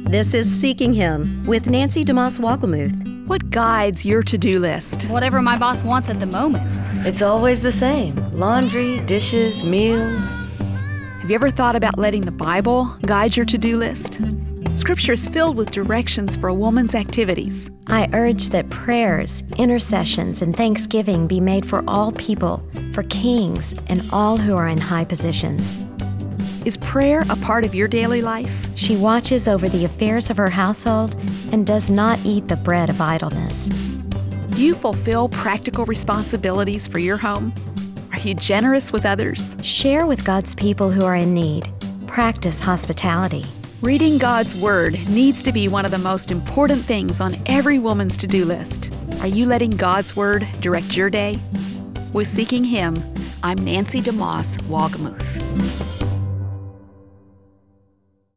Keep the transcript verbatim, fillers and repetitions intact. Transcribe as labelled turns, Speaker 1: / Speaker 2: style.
Speaker 1: This is Seeking Him with Nancy DeMoss Wolgemuth.
Speaker 2: What guides your to-do list?
Speaker 3: Whatever my boss wants at the moment.
Speaker 4: It's always the same. Laundry, dishes, meals.
Speaker 2: Have you ever thought about letting the Bible guide your to-do list? Scripture is filled with directions for a woman's activities.
Speaker 5: I urge that prayers, intercessions, and thanksgiving be made for all people, for kings, and all who are in high positions.
Speaker 2: Is prayer a part of your daily life?
Speaker 5: She watches over the affairs of her household and does not eat the bread of idleness.
Speaker 2: Do you fulfill practical responsibilities for your home? Are you generous with others?
Speaker 5: Share with God's people who are in need. Practice hospitality.
Speaker 2: Reading God's Word needs to be one of the most important things on every woman's to-do list. Are you letting God's Word direct your day? With Seeking Him, I'm Nancy DeMoss Wolgemuth.